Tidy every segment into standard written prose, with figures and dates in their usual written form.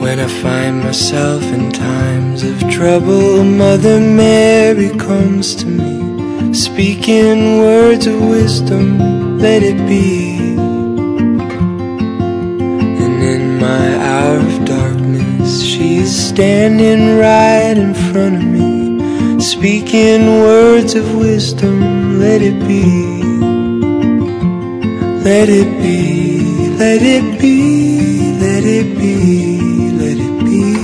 When I find myself in times of trouble, Mother Mary comes to me, speaking words of wisdom, let it be. And in my hour of darkness, she's standing right in front of me, speaking words of wisdom, let it be. Let it be, let it be, let it be, let it be.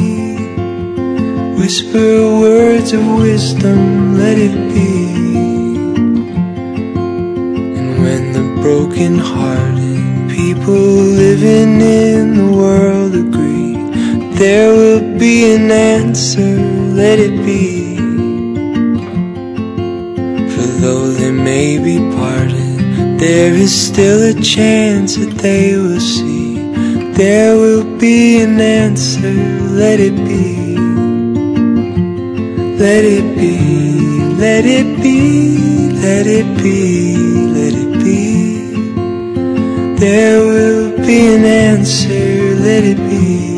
Whisper words of wisdom, let it be. And when the broken-hearted people living in the world agree, there will be an answer, let it be. For though they may be parted, there is still a chance that they will see. There will be an answer, let it be. Let it be, let it be, let it be, let it be. There will be an answer, let it be.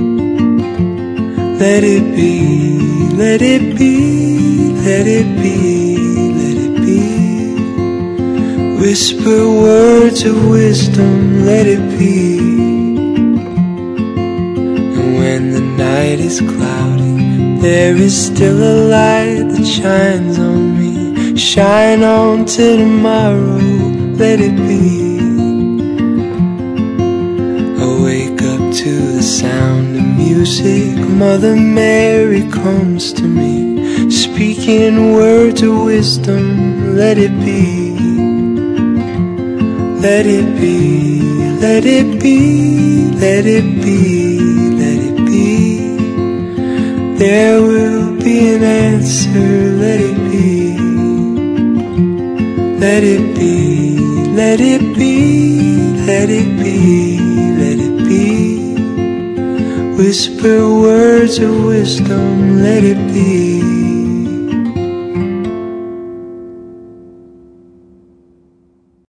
Let it be, let it be, let it be, let it be. Whisper words of wisdom, let it be. And when the night is cloudy, there is still a light that shines on me. Shine on till tomorrow, let it be. I wake up to the sound of music, Mother Mary comes to me, speaking words of wisdom, let it be. Let it be, let it be, let it be, let it be. There will be an answer, let it be. Let it be, let it be, let it be, let it be. Whisper words of wisdom, let it be.